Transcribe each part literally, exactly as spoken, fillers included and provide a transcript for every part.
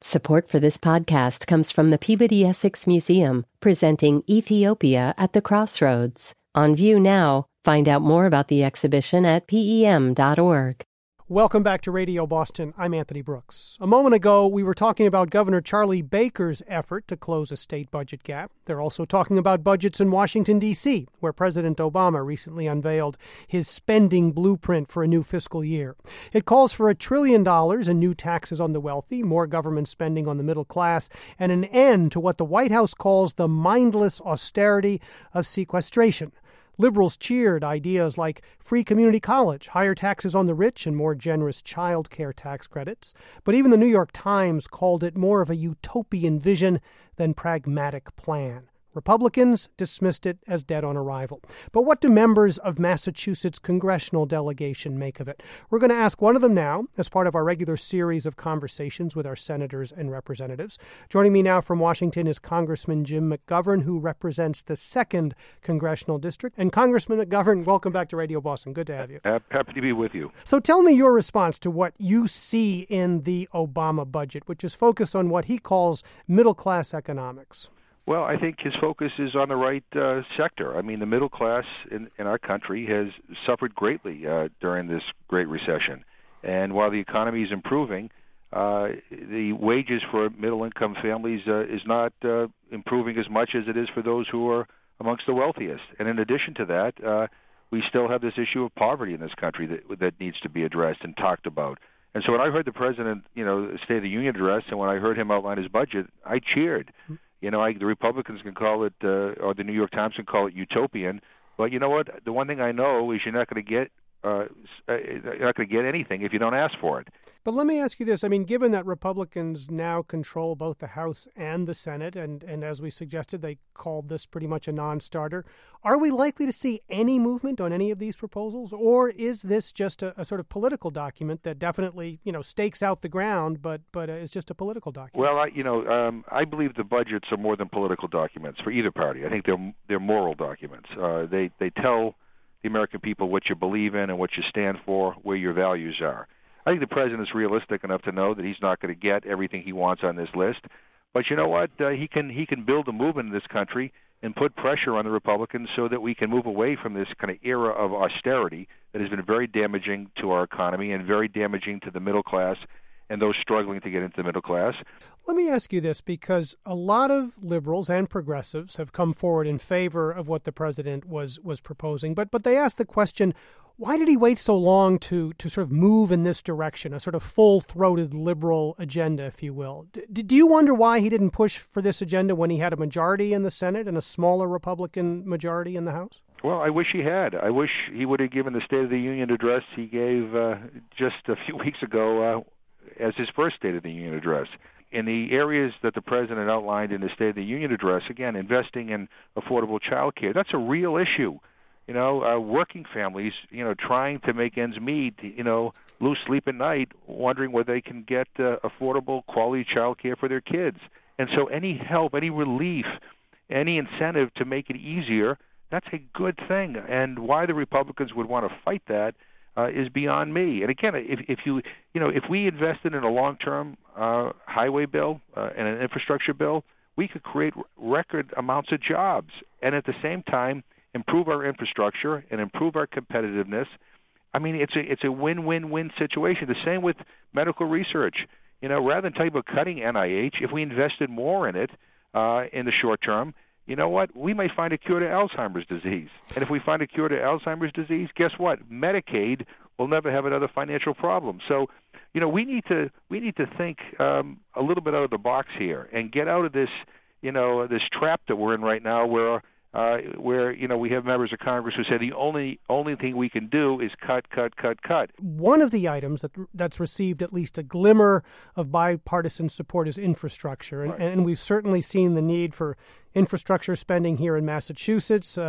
Support for this podcast comes from the Peabody Essex Museum, presenting Ethiopia at the Crossroads. On view now. Find out more about the exhibition at P E M dot org. Welcome back to Radio Boston. I'm Anthony Brooks. A moment ago, we were talking about Governor Charlie Baker's effort to close a state budget gap. They're also talking about budgets in Washington, D C, where President Obama recently unveiled his spending blueprint for a new fiscal year. It calls for a trillion dollars in new taxes on the wealthy, more government spending on the middle class, and an end to what the White House calls the mindless austerity of sequestration. Liberals cheered ideas like free community college, higher taxes on the rich, and more generous child care tax credits. But even the New York Times called it more of a utopian vision than pragmatic plan. Republicans dismissed it as dead on arrival. But what do members of Massachusetts' congressional delegation make of it? We're going to ask one of them now as part of our regular series of conversations with our senators and representatives. Joining me now from Washington is Congressman Jim McGovern, who represents the second Congressional District. And Congressman McGovern, welcome back to Radio Boston. Good to have you. Happy to be with you. So tell me your response to what you see in the Obama budget, which is focused on what he calls middle-class economics. Well, I think his focus is on the right uh, sector. I mean, the middle class in, in our country has suffered greatly uh, during this Great Recession. And while the economy is improving, uh, the wages for middle-income families uh, is not uh, improving as much as it is for those who are amongst the wealthiest. And in addition to that, uh, we still have this issue of poverty in this country that, that needs to be addressed and talked about. And so when I heard the president, you know, State of the Union address, and when I heard him outline his budget, I cheered. You know, I, the Republicans can call it, uh, or the New York Times can call it utopian. But you know what? The one thing I know is you're not going to get, uh, you're not going to get anything if you don't ask for it. But let me ask you this. I mean, given that Republicans now control both the House and the Senate, and, and as we suggested, they called this pretty much a non-starter, are we likely to see any movement on any of these proposals? Or is this just a, a sort of political document that definitely, you know, stakes out the ground, but but uh, is just a political document? Well, I, you know, um, I believe the budgets are more than political documents for either party. I think they're they're moral documents. Uh, they they tell the American people what you believe in and what you stand for, where your values are. I think the president is realistic enough to know that he's not going to get everything he wants on this list. But you know what? Uh, he can he can build a movement in this country and put pressure on the Republicans so that we can move away from this kind of era of austerity that has been very damaging to our economy and very damaging to the middle class and those struggling to get into the middle class. Let me ask you this, because a lot of liberals and progressives have come forward in favor of what the president was was proposing, but but they ask the question, why did he wait so long to to sort of move in this direction, a sort of full-throated liberal agenda, if you will? D- do you wonder why he didn't push for this agenda when he had a majority in the Senate and a smaller Republican majority in the House? Well, I wish he had. I wish he would have given the State of the Union address he gave uh, just a few weeks ago uh, as his first State of the Union address. In the areas that the president outlined in the State of the Union address, again, investing in affordable child care, that's a real issue. You know, uh, working families, you know, trying to make ends meet, you know, lose sleep at night, wondering whether they can get uh, affordable, quality child care for their kids. And so any help, any relief, any incentive to make it easier, that's a good thing. And why the Republicans would want to fight that uh, is beyond me. And again, if, if you, you know, if we invested in a long-term uh, highway bill uh, and an infrastructure bill, we could create record amounts of jobs. And at the same time, improve our infrastructure and improve our competitiveness. I mean, it's a it's a win-win-win situation. The same with medical research. You know, rather than talking about cutting N I H, if we invested more in it uh, in the short term, you know what? We may find a cure to Alzheimer's disease. And if we find a cure to Alzheimer's disease, guess what? Medicaid will never have another financial problem. So, you know, we need to we need to think um, a little bit out of the box here and get out of this, you know, this trap that we're in right now where Uh, where, you know, we have members of Congress who say the only only thing we can do is cut, cut, cut, cut. One of the items that that's received at least a glimmer of bipartisan support is infrastructure. And, right. and we've certainly seen the need for infrastructure spending here in Massachusetts. Uh,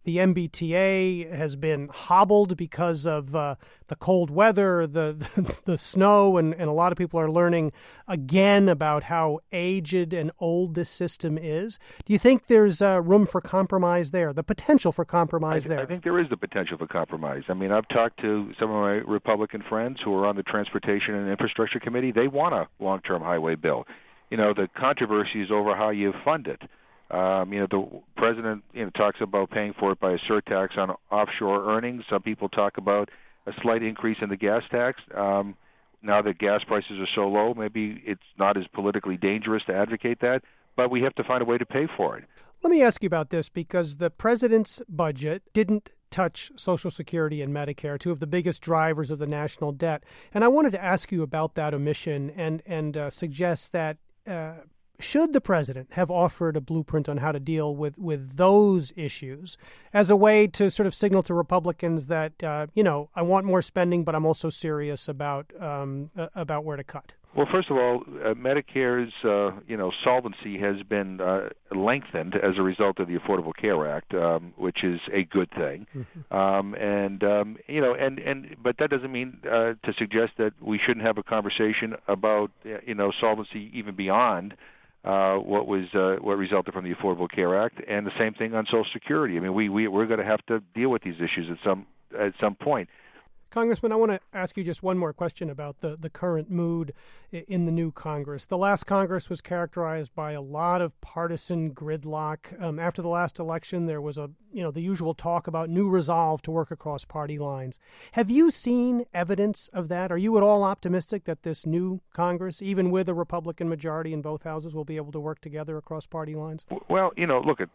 The M B T A has been hobbled because of uh, the cold weather, the the, the snow, and, and a lot of people are learning again about how aged and old this system is. Do you think there's uh, room for compromise there, the potential for compromise I, there? I think there is the potential for compromise. I mean, I've talked to some of my Republican friends who are on the Transportation and Infrastructure Committee. They want a long-term highway bill. You know, the controversy is over how you fund it. Um, you know, the president, you know, talks about paying for it by a surtax on offshore earnings. Some people talk about a slight increase in the gas tax. Um, now that gas prices are so low, maybe it's not as politically dangerous to advocate that, but we have to find a way to pay for it. Let me ask you about this, because the president's budget didn't touch Social Security and Medicare, two of the biggest drivers of the national debt. And I wanted to ask you about that omission and, and uh, suggest that uh, should the president have offered a blueprint on how to deal with, with those issues as a way to sort of signal to Republicans that, uh, you know, I want more spending, but I'm also serious about um, uh, about where to cut? Well, first of all, uh, Medicare's uh, you know solvency has been uh, lengthened as a result of the Affordable Care Act, um, which is a good thing. Mm-hmm. Um, and um, you know, and, and but that doesn't mean uh, to suggest that we shouldn't have a conversation about you know solvency even beyond uh, what was uh, what resulted from the Affordable Care Act, and the same thing on Social Security. I mean, we we we're going to have to deal with these issues at some at some point. Congressman, I want to ask you just one more question about the, the current mood in the new Congress. The last Congress was characterized by a lot of partisan gridlock. Um, after the last election, there was a you know the usual talk about new resolve to work across party lines. Have you seen evidence of that? Are you at all optimistic that this new Congress, even with a Republican majority in both houses, will be able to work together across party lines? Well, you know, look, at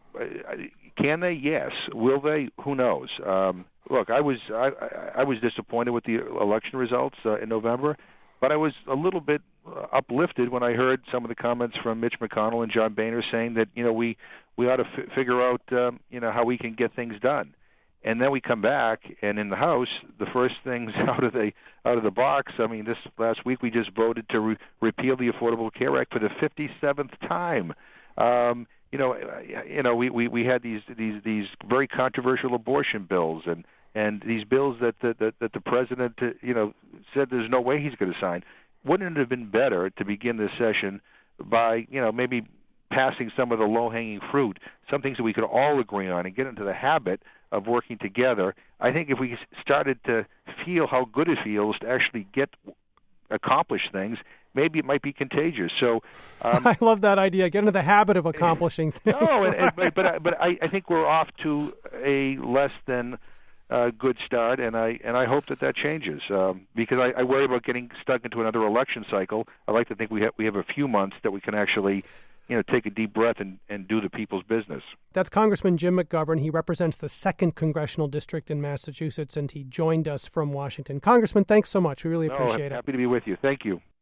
can they? Yes. Will they? Who knows? Um, Look, I was I, I was disappointed with the election results uh, in November, but I was a little bit uh, uplifted when I heard some of the comments from Mitch McConnell and John Boehner saying that you know we we ought to f- figure out um, you know how we can get things done. And then we come back, and in the House, the first things out of the out of the box. I mean, this last week we just voted to re- repeal the Affordable Care Act for the fifty-seventh time. Um, you know, you know, we, we, we had these these these very controversial abortion bills and. And these bills that the, that, that the president, you know, said there's no way he's going to sign. Wouldn't it have been better to begin this session by, you know, maybe passing some of the low-hanging fruit, some things that we could all agree on, and get into the habit of working together? I think if we started to feel how good it feels to actually get accomplish things, maybe it might be contagious. So um, I love that idea. Get into the habit of accomplishing things. No, and, and, but but, but I, I think we're off to a less than. Uh, good start, and I and I hope that that changes um, because I, I worry about getting stuck into another election cycle. I like to think we have we have a few months that we can actually, you know, take a deep breath and, and do the people's business. That's Congressman Jim McGovern. He represents the second congressional district in Massachusetts, and he joined us from Washington. Congressman, thanks so much. We really appreciate no, it. Happy to be with you. Thank you.